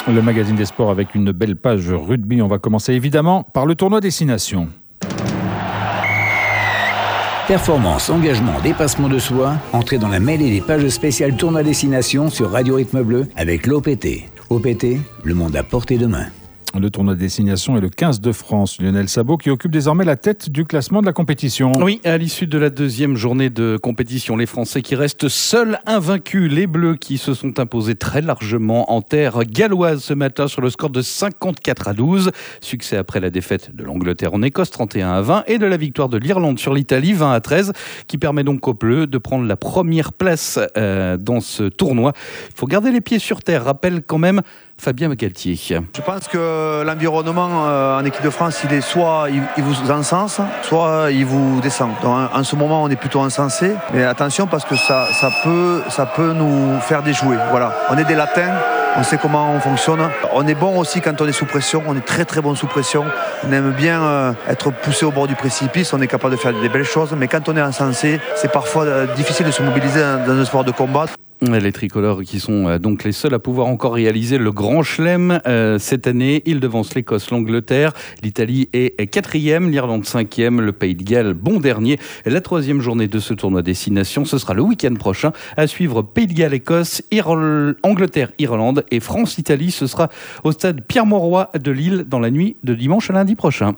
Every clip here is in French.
Le magazine des sports avec une belle page rugby. On va commencer évidemment par le tournoi Destination. Performance, engagement, dépassement de soi, entrez dans la mêlée des pages spéciales tournoi Destination sur Radio Rythme Bleu avec l'OPT. OPT, le monde à portée de main. Le tournoi de destination est le 15 de France. Lionel Sabot qui occupe désormais la tête du classement de la compétition. Oui, à l'issue de la deuxième journée de compétition, les Français qui restent seuls invaincus. Les Bleus qui se sont imposés très largement en terre galloise ce matin sur le score de 54-12. Succès après la défaite de l'Angleterre en Écosse 31-20 et de la victoire de l'Irlande sur l'Italie 20-13 qui permet donc aux Bleus de prendre la première place dans ce tournoi. Il faut garder les pieds sur terre. Rappelle quand même Fabien Galtier. Je pense que l'environnement en équipe de France, il est soit il vous encense, soit il vous descend. Donc, en ce moment, on est plutôt encensé, mais attention parce que ça peut nous faire déjouer. Voilà, on est des latins. On sait comment on fonctionne. On est bon aussi quand on est sous pression. On est très très bon sous pression. On aime bien être poussé au bord du précipice. On est capable de faire des belles choses. Mais quand on est encensé, c'est parfois difficile de se mobiliser dans un sport de combat. Les tricolores qui sont donc les seuls à pouvoir encore réaliser le grand chelem cette année. Ils devancent l'Écosse, l'Angleterre. L'Italie est 4e, l'Irlande 5e, le Pays de Galles bon dernier. La troisième journée de ce tournoi Destination, ce sera le week-end prochain. À suivre Pays de Galles, Écosse, Angleterre, Irlande et France-Italie. Ce sera au stade Pierre-Mauroy de Lille dans la nuit de dimanche à lundi prochain.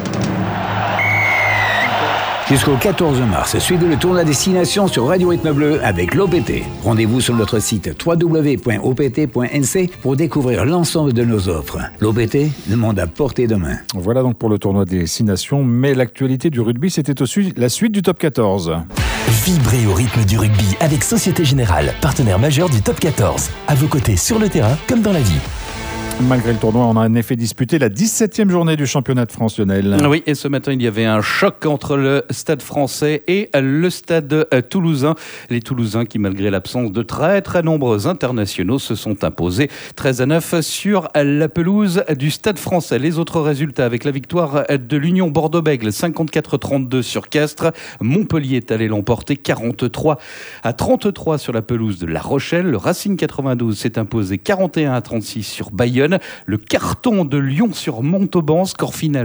Jusqu'au 14 mars, suivez le tournoi Destination sur Radio Rythme Bleu avec l'OPT. Rendez-vous sur notre site www.opt.nc pour découvrir l'ensemble de nos offres. L'OPT, le monde à portée de main. Voilà donc pour le tournoi Destination, mais l'actualité du rugby, c'était aussi la suite du top 14. Vibrez au rythme du rugby avec Société Générale, partenaire majeur du top 14. À vos côtés sur le terrain comme dans la vie. Malgré le tournoi, on a en effet disputé la 17e journée du championnat de France, Lionel. Oui, et ce matin, il y avait un choc entre le stade français et le stade toulousain. Les Toulousains qui, malgré l'absence de très très nombreux internationaux, se sont imposés 13-9 sur la pelouse du stade français. Les autres résultats avec la victoire de l'Union Bordeaux-Bègles, 54-32 sur Castres. Montpellier est allé l'emporter 43-33 sur la pelouse de La Rochelle. Le Racing 92 s'est imposé 41-36 sur Bayonne. Le carton de Lyon sur Montauban, score final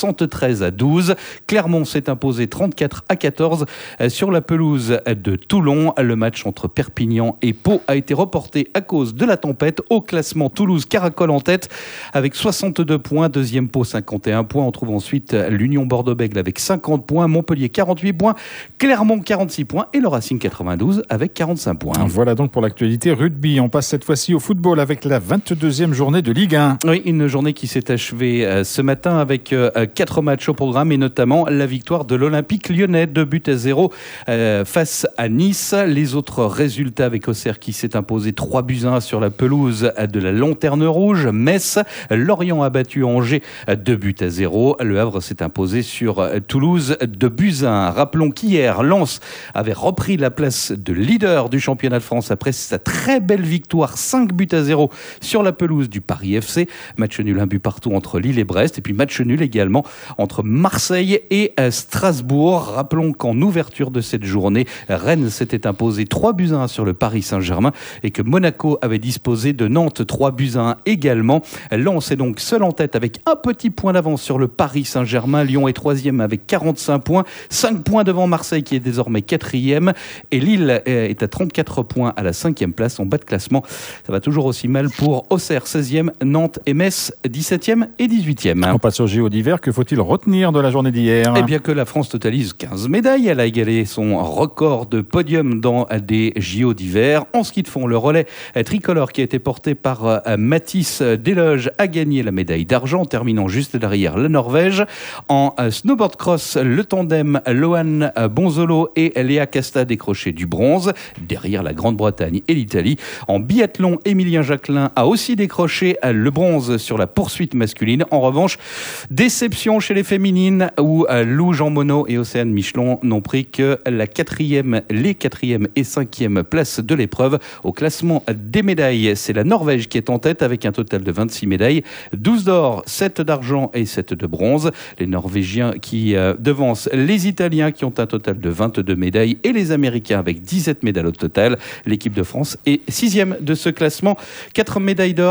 73-12. Clermont s'est imposé 34-14 sur la pelouse de Toulon. Le match entre Perpignan et Pau a été reporté à cause de la tempête. Au classement, Toulouse caracole en tête avec 62 points. Deuxième Pau, 51 points. On trouve ensuite l'Union Bordeaux-Bègles avec 50 points. Montpellier, 48 points. Clermont, 46 points. Et le Racing 92 avec 45 points. Voilà donc pour l'actualité rugby. On passe cette fois-ci au football avec la 22e journée de Ligue 1. Oui, une journée qui s'est achevée ce matin avec 4 matchs au programme et notamment la victoire de l'Olympique lyonnais, 2-0 face à Nice. Les autres résultats avec Auxerre qui s'est imposé 3-1 sur la pelouse de la Lanterne Rouge. Metz, Lorient a battu Angers 2-0. Le Havre s'est imposé sur Toulouse 2-1. Rappelons qu'hier, Lens avait repris la place de leader du championnat de France après sa très belle victoire 5-0 sur la pelouse du Paris FC. Match nul, un but partout entre Lille et Brest. Et puis match nul également entre Marseille et Strasbourg. Rappelons qu'en ouverture de cette journée, Rennes s'était imposé 3-1 sur le Paris Saint-Germain et que Monaco avait disposé de Nantes 3-1 également. Lens est donc seul en tête avec un petit point d'avance sur le Paris Saint-Germain. Lyon est 3e avec 45 points. 5 points devant Marseille qui est désormais 4e. Et Lille est à 34 points à la 5e place en bas de classement. Ça va toujours aussi mal pour Auxerre 16e, Nantes et Metz 17e et 18e. On passe au JO d'hiver. Que faut-il retenir de la journée d'hier ? Eh bien que la France totalise 15 médailles. Elle a égalé son record de podium dans des JO d'hiver. En ski de fond, le relais tricolore qui a été porté par Mathis Desloges a gagné la médaille d'argent, terminant juste derrière la Norvège. En snowboard cross, le tandem Lohan Bonzolo et Léa Casta décroché du bronze, derrière la Grande-Bretagne et l'Italie. En biathlon, Émilien Jacquelin a aussi décroché le bronze sur la poursuite masculine. En revanche, déception chez les féminines où Lou Jean Monod et Océane Michelon n'ont pris que les 4e et 5e places de l'épreuve. Au classement des médailles, c'est la Norvège qui est en tête avec un total de 26 médailles, 12 d'or, 7 d'argent et 7 de bronze. Les Norvégiens qui devancent les Italiens qui ont un total de 22 médailles et les Américains avec 17 médailles au total. L'équipe de France est 6e de ce classement, 4 médailles d'or, 7 médailles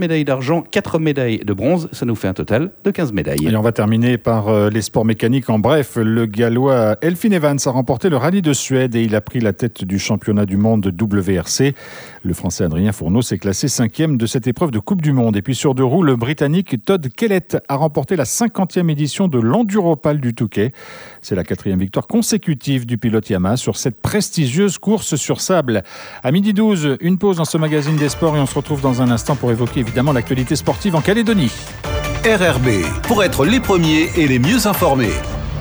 médailles d'argent, 4 médailles de bronze. Ça nous fait un total de 15 médailles. Et on va terminer par les sports mécaniques. En bref, le Gallois Elfyn Evans a remporté le rallye de Suède et il a pris la tête du championnat du monde WRC. Le Français Adrien Fourneau s'est classé 5e de cette épreuve de Coupe du Monde. Et puis sur deux roues, le Britannique Todd Kellett a remporté la 50e édition de l'Enduropal du Touquet. C'est la 4e victoire consécutive du pilote Yamaha sur cette prestigieuse course sur sable. À 12h12, une pause dans ce magazine des sports et on se retrouve dans un instant pour évoquer évidemment l'actualité sportive en Calédonie. RRB, pour être les premiers et les mieux informés.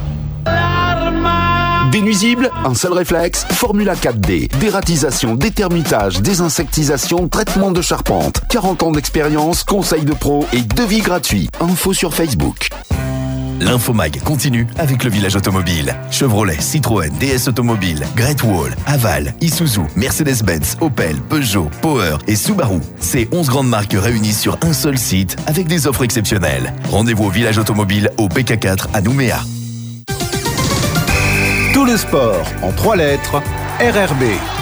Des nuisibles, un seul réflexe, Formula 4D, dératisation, détermitage, désinsectisation, traitement de charpente. 40 ans d'expérience, conseils de pro et devis gratuits. Info sur Facebook. L'Infomag continue avec le village automobile. Chevrolet, Citroën, DS Automobile, Great Wall, Haval, Isuzu, Mercedes-Benz, Opel, Peugeot, Power et Subaru. Ces 11 grandes marques réunies sur un seul site avec des offres exceptionnelles. Rendez-vous au village automobile au PK4 à Nouméa. Tout le sport en 3 lettres, RRB.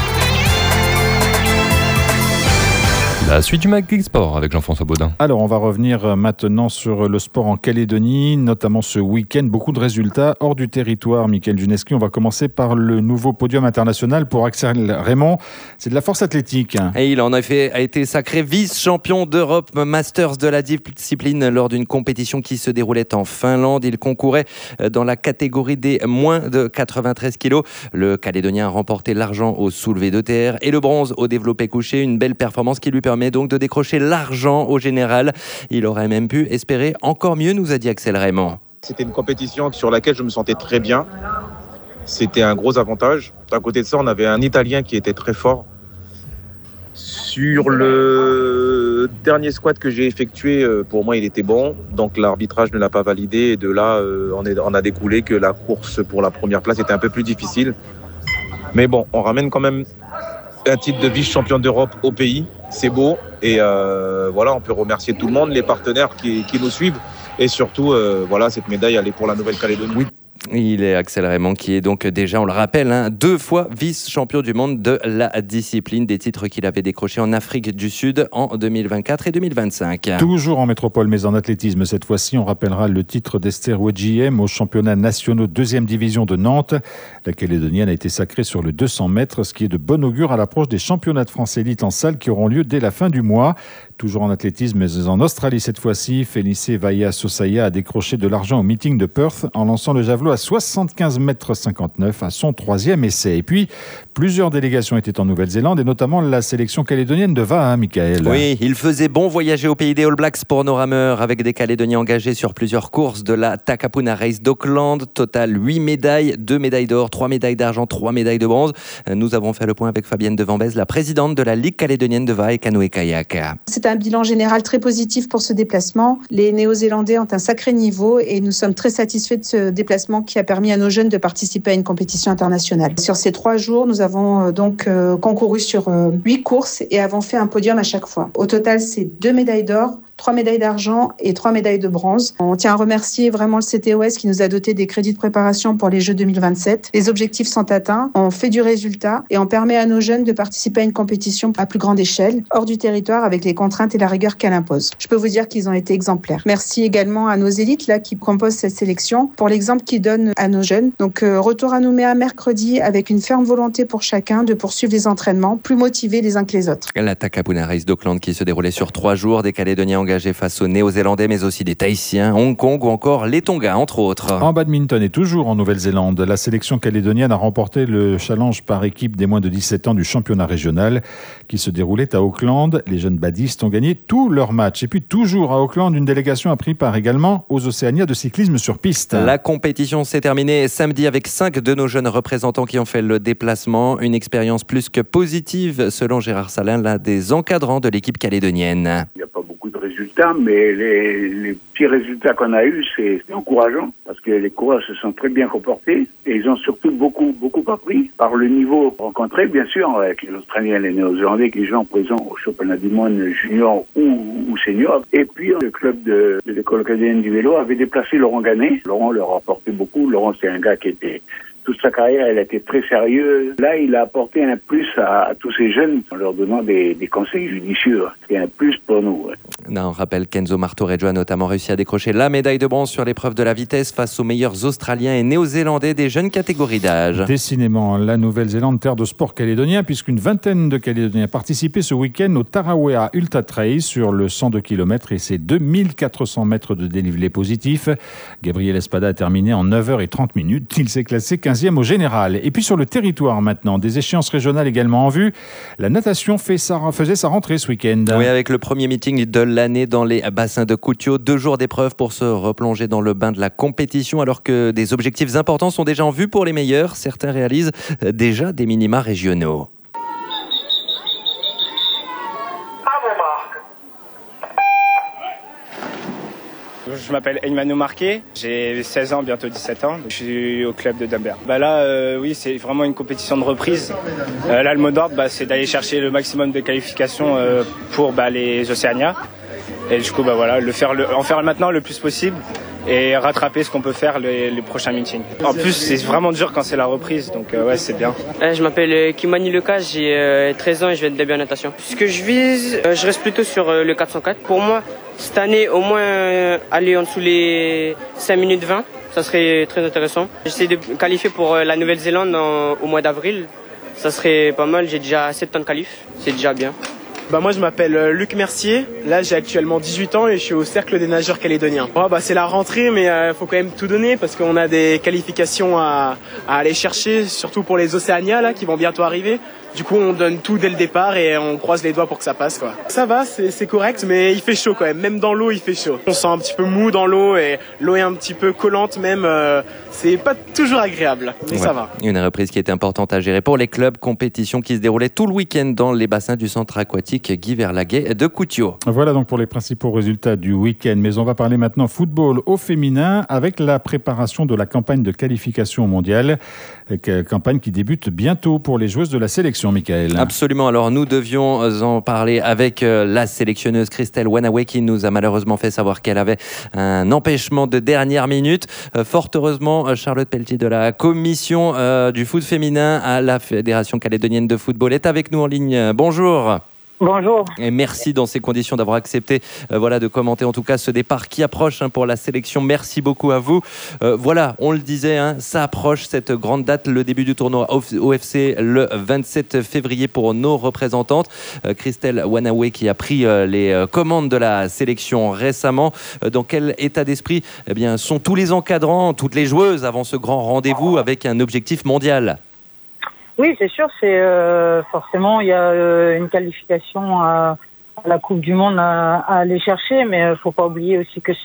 La suite du Mag Sport avec Jean-François Baudin. Alors, on va revenir maintenant sur le sport en Calédonie, notamment ce week-end. Beaucoup de résultats hors du territoire, Mickaël Juneski. On va commencer par le nouveau podium international pour Axel Raymond. C'est de la force athlétique. Et il en a été sacré vice-champion d'Europe Masters de la discipline lors d'une compétition qui se déroulait en Finlande. Il concourait dans la catégorie des moins de 93 kilos. Le Calédonien a remporté l'argent au soulevé de terre et le bronze au développé couché. Une belle performance qui lui permet donc de décrocher l'argent au général. Il aurait même pu espérer encore mieux, nous a dit Axel Raymond. C'était une compétition sur laquelle je me sentais très bien. C'était un gros avantage. À côté de ça, on avait un Italien qui était très fort. Sur le dernier squat que j'ai effectué, pour moi, il était bon. Donc l'arbitrage ne l'a pas validé. Et de là, on a découlé que la course pour la première place était un peu plus difficile. Mais bon, on ramène quand même un titre de vice-champion d'Europe au pays. C'est beau. Et voilà, on peut remercier tout le monde, les partenaires qui nous suivent. Et surtout, voilà, cette médaille, elle est pour la Nouvelle-Calédonie. Oui. Il est Axel Raymond qui est donc déjà, on le rappelle, 2 fois vice-champion du monde de la discipline, des titres qu'il avait décrochés en Afrique du Sud en 2024 et 2025. Toujours en métropole, mais en athlétisme. Cette fois-ci, on rappellera le titre d'Esther Wedjiem aux championnats nationaux 2e division de Nantes. La Calédonienne a été sacrée sur le 200 mètres, ce qui est de bon augure à l'approche des championnats de France élite en salle qui auront lieu dès la fin du mois. Toujours en athlétisme, mais en Australie cette fois-ci, Félice Vaia Sosaya a décroché de l'argent au meeting de Perth en lançant le javelot à 75,59 mètres à son 3e essai. Et puis, plusieurs délégations étaient en Nouvelle-Zélande et notamment la sélection calédonienne de VA, Mickaël. Oui, il faisait bon voyager au pays des All Blacks pour nos rameurs avec des Calédoniens engagés sur plusieurs courses de la Takapuna Race d'Auckland. Total 8 médailles, 2 médailles d'or, 3 médailles d'argent, 3 médailles de bronze. Nous avons fait le point avec Fabienne Devambez, la présidente de la Ligue calédonienne de VA et canoë-kayak. C'est un bilan général très positif pour ce déplacement. Les Néo-Zélandais ont un sacré niveau et nous sommes très satisfaits de ce déplacement qui a permis à nos jeunes de participer à une compétition internationale. Sur ces 3 jours, nous avons donc concouru sur 8 courses et avons fait un podium à chaque fois. Au total, c'est 2 médailles d'or, 3 médailles d'argent et 3 médailles de bronze. On tient à remercier vraiment le CTOS qui nous a doté des crédits de préparation pour les Jeux 2027. Les objectifs sont atteints, on fait du résultat et on permet à nos jeunes de participer à une compétition à plus grande échelle, hors du territoire avec les contraintes et la rigueur qu'elle impose. Je peux vous dire qu'ils ont été exemplaires. Merci également à nos élites là qui composent cette sélection pour l'exemple qu'ils donnent à nos jeunes. Donc retour à Nouméa mercredi avec une ferme volonté pour chacun de poursuivre les entraînements, plus motivés les uns que les autres. La Takapuna Race d'Auckland qui se déroulait sur 3 jours, des Calédoniens engagés face aux Néo-Zélandais, mais aussi des Tahitiens, Hong Kong ou encore les Tonga, entre autres. En badminton et toujours en Nouvelle-Zélande, la sélection calédonienne a remporté le challenge par équipe des moins de 17 ans du championnat régional qui se déroulait à Auckland. Les jeunes badistes ont gagné tous leurs matchs. Et puis toujours à Auckland, une délégation a pris part également aux Océanias de cyclisme sur piste. La compétition s'est terminée samedi avec 5 de nos jeunes représentants qui ont fait le déplacement. Une expérience plus que positive, selon Gérard Salin, l'un des encadrants de l'équipe calédonienne. Il n'y a pas beaucoup de résultats, mais les petits résultats qu'on a eus, c'est encourageant parce que les coureurs se sont très bien comportés et ils ont surtout beaucoup appris par le niveau rencontré, bien sûr, avec les Australiens et les Néo-Zélandais qui jouent en présent au championnat du monde junior ou senior. Et puis, le club de l'école canadienne du vélo avait déplacé Laurent Ganet. Laurent leur a apporté beaucoup. Laurent, c'est un gars qui était... Toute sa carrière, elle a été très sérieuse. Là, il a apporté un plus à tous ces jeunes en leur donnant des conseils judicieux. C'est un plus pour nous. On rappelle qu'Enzo Martoreggio a notamment réussi à décrocher la médaille de bronze sur l'épreuve de la vitesse face aux meilleurs Australiens et Néo-Zélandais des jeunes catégories d'âge. Décidément, la Nouvelle-Zélande, terre de sport calédonien, puisqu'une vingtaine de Calédoniens participaient ce week-end au Tarawea Ultra Trail sur le 102 km et ses 2400 mètres de dénivelé positif. Gabriel Espada a terminé en 9h30. Il s'est classé 15e au général. Et puis sur le territoire maintenant, des échéances régionales également en vue. La natation faisait sa rentrée ce week-end. Oui, avec le premier meeting de l'année dans les bassins de Cutio. 2 jours d'épreuve pour se replonger dans le bain de la compétition, alors que des objectifs importants sont déjà en vue pour les meilleurs. Certains réalisent déjà des minima régionaux. Je m'appelle Emmanuel Marquet, j'ai 16 ans, bientôt 17 ans. Je suis au club de Dumbert. Là, oui, c'est vraiment une compétition de reprise. Là, le mot d'ordre, c'est d'aller chercher le maximum de qualifications pour les Océania. Et du coup, voilà, en faire maintenant le plus possible et rattraper ce qu'on peut faire les prochains meetings. En plus, c'est vraiment dur quand c'est la reprise, donc ouais, c'est bien. Je m'appelle Kimani Lecas, j'ai 13 ans et je vais être début en natation. Ce que je vise, je reste plutôt sur le 404. Pour moi, cette année, au moins aller en dessous les 5 minutes 20, ça serait très intéressant. J'essaie de me qualifier pour la Nouvelle-Zélande au mois d'avril. Ça serait pas mal, j'ai déjà 7 temps de qualif, c'est déjà bien. Moi je m'appelle Luc Mercier, là j'ai actuellement 18 ans et je suis au Cercle des nageurs calédoniens. C'est la rentrée mais faut quand même tout donner parce qu'on a des qualifications à aller chercher, surtout pour les Océania là, qui vont bientôt arriver. Du coup on donne tout dès le départ et on croise les doigts pour que ça passe quoi. Ça va, c'est correct mais il fait chaud quand même dans l'eau il fait chaud. On sent un petit peu mou dans l'eau et l'eau est un petit peu collante même, c'est pas toujours agréable mais ça va. Une reprise qui était importante à gérer pour les clubs, compétition qui se déroulait tout le week-end dans les bassins du centre aquatique Guy Verlaguet de Cutio. Voilà donc pour les principaux résultats du week-end, mais on va parler maintenant football au féminin avec la préparation de la campagne de qualification mondiale, campagne qui débute bientôt pour les joueuses de la sélection. Michael. Absolument. Alors nous devions en parler avec la sélectionneuse Christelle Wanaway qui nous a malheureusement fait savoir qu'elle avait un empêchement de dernière minute. Fort heureusement, Charlotte Pelletier de la commission du foot féminin à la Fédération calédonienne de football est avec nous en ligne. Bonjour. Bonjour. Et merci dans ces conditions d'avoir accepté de commenter en tout cas ce départ qui approche pour la sélection. Merci beaucoup à vous. On le disait, ça approche cette grande date, le début du tournoi OFC le 27 février pour nos représentantes. Christelle Wanaway qui a pris les commandes de la sélection récemment. Dans quel état d'esprit sont tous les encadrants, toutes les joueuses avant ce grand rendez-vous avec un objectif mondial ? Oui, c'est sûr, forcément il y a une qualification à la Coupe du Monde à aller chercher, mais faut pas oublier aussi que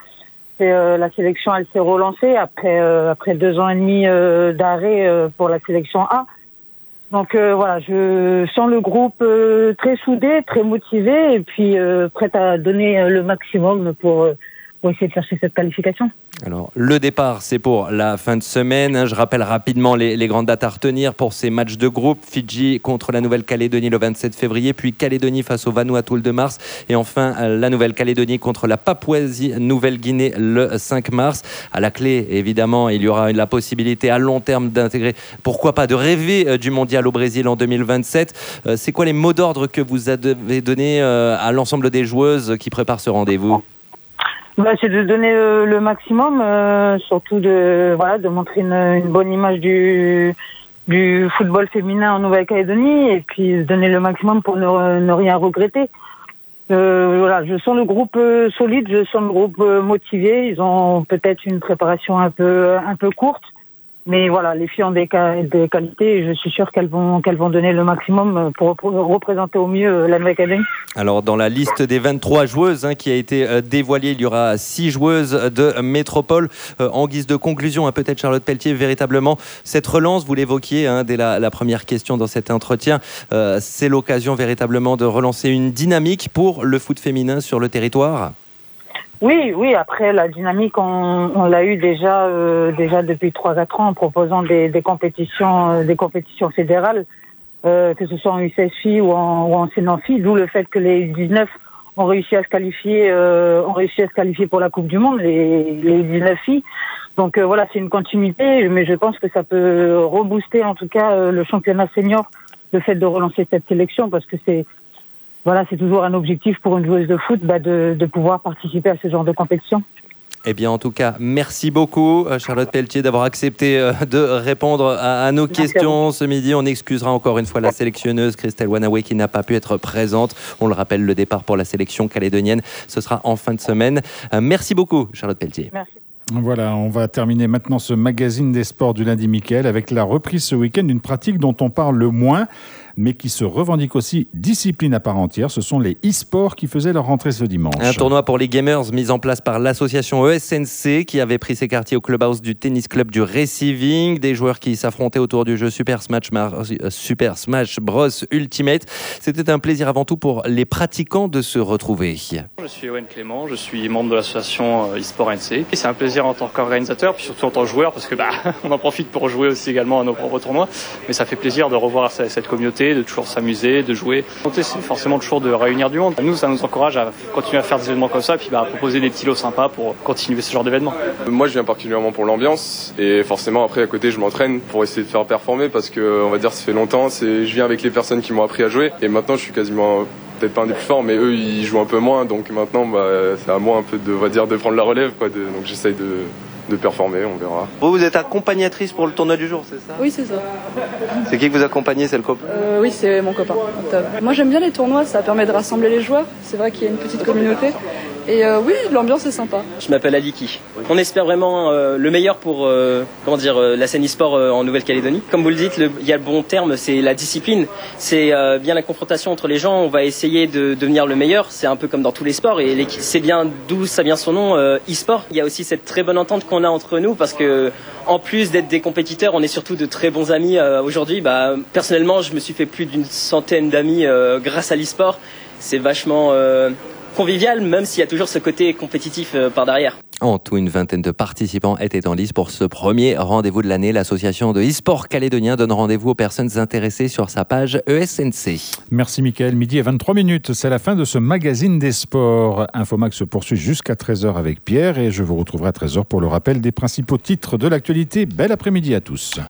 la sélection, elle s'est relancée après 2 ans et demi d'arrêt pour la sélection A. Donc je sens le groupe très soudé, très motivé et puis prêt à donner le maximum pour essayer de chercher cette qualification. Alors, le départ, c'est pour la fin de semaine. Je rappelle rapidement les grandes dates à retenir pour ces matchs de groupe. Fidji contre la Nouvelle-Calédonie le 27 février, puis Calédonie face au Vanuatu le 2 mars. Et enfin, la Nouvelle-Calédonie contre la Papouasie-Nouvelle-Guinée le 5 mars. À la clé, évidemment, il y aura la possibilité à long terme d'intégrer, pourquoi pas, de rêver du mondial au Brésil en 2027. C'est quoi les mots d'ordre que vous avez donnés à l'ensemble des joueuses qui préparent ce rendez-vous ? C'est de donner le maximum, surtout de montrer une bonne image du football féminin en Nouvelle-Calédonie et puis de donner le maximum pour ne rien regretter. Je sens le groupe solide, je sens le groupe motivé. Ils ont peut-être une préparation un peu courte. Mais les filles ont des qualités et je suis sûr qu'elles vont donner le maximum pour représenter au mieux la Nouvelle-Calédonie. Alors, dans la liste des 23 joueuses qui a été dévoilée, il y aura 6 joueuses de métropole. En guise de conclusion, peut-être Charlotte Pelletier, véritablement, cette relance, vous l'évoquiez dès la première question dans cet entretien, c'est l'occasion véritablement de relancer une dynamique pour le foot féminin sur le territoire ? Oui, après la dynamique, on l'a eu déjà depuis 3-4 ans en proposant des compétitions fédérales, que ce soit en U16 ou en Sénanfi, d'où le fait que les 19 ont réussi à se qualifier pour la Coupe du Monde, les 19 filles. Donc c'est une continuité, mais je pense que ça peut rebooster en tout cas le championnat senior, le fait de relancer cette sélection, parce que voilà, c'est toujours un objectif pour une joueuse de foot de pouvoir participer à ce genre de compétition. Eh bien, en tout cas, merci beaucoup, Charlotte Pelletier, d'avoir accepté de répondre à nos questions ce midi. On excusera encore une fois la sélectionneuse Christelle Wanaway qui n'a pas pu être présente. On le rappelle, le départ pour la sélection calédonienne, ce sera en fin de semaine. Merci beaucoup, Charlotte Pelletier. Merci. Voilà, on va terminer maintenant ce magazine des sports du lundi, Mickaël, avec la reprise ce week-end d'une pratique dont on parle le moins, mais qui se revendique aussi discipline à part entière. Ce sont les e-sports qui faisaient leur rentrée ce dimanche. Un tournoi pour les gamers mis en place par l'association ESNC qui avait pris ses quartiers au clubhouse du tennis club du Receiving. Des joueurs qui s'affrontaient autour du jeu Super Smash Bros Ultimate. C'était un plaisir avant tout pour les pratiquants de se retrouver. Je suis Owen Clément, je suis membre de l'association e-sport NC. C'est un plaisir en tant qu'organisateur, puis surtout en tant que joueur, parce que on en profite pour jouer aussi également à nos propres tournois. Mais ça fait plaisir de revoir cette communauté, de toujours s'amuser, de jouer. C'est forcément toujours de réunir du monde. Nous, ça nous encourage à continuer à faire des événements comme ça, puis à proposer des petits lots sympas pour continuer ce genre d'événements. Moi, je viens particulièrement pour l'ambiance, et forcément après à côté, je m'entraîne pour essayer de faire performer, parce que on va dire ça fait longtemps. Je viens avec les personnes qui m'ont appris à jouer, et maintenant je suis quasiment peut-être pas un des plus forts, mais eux ils jouent un peu moins, donc maintenant c'est à moi un peu de prendre la relève, quoi. Donc j'essaye de performer, on verra. Vous êtes accompagnatrice pour le tournoi du jour, c'est ça ? Oui, c'est ça. C'est qui que vous accompagnez, c'est le copain ? Oui, c'est mon copain. Moi, j'aime bien les tournois, ça permet de rassembler les joueurs. C'est vrai qu'il y a une petite communauté. Et oui, l'ambiance est sympa. Je m'appelle Aliki. On espère vraiment le meilleur pour la scène e-sport en Nouvelle-Calédonie. Comme vous le dites, il y a le bon terme, c'est la discipline. C'est bien la confrontation entre les gens. On va essayer de devenir le meilleur. C'est un peu comme dans tous les sports. Et c'est bien d'où ça vient son nom, e-sport. Il y a aussi cette très bonne entente qu'on a entre nous parce que en plus d'être des compétiteurs, on est surtout de très bons amis aujourd'hui. Personnellement, je me suis fait plus d'une centaine d'amis grâce à l'e-sport. C'est vachement convivial, même s'il y a toujours ce côté compétitif par derrière. En tout, une vingtaine de participants étaient en lice pour ce premier rendez-vous de l'année. L'association de e-sport calédonien donne rendez-vous aux personnes intéressées sur sa page ESNC. Merci Mickaël, midi et 23 minutes. C'est la fin de ce magazine des sports. Infomax se poursuit jusqu'à 13h avec Pierre et je vous retrouverai à 13h pour le rappel des principaux titres de l'actualité. Bel après-midi à tous.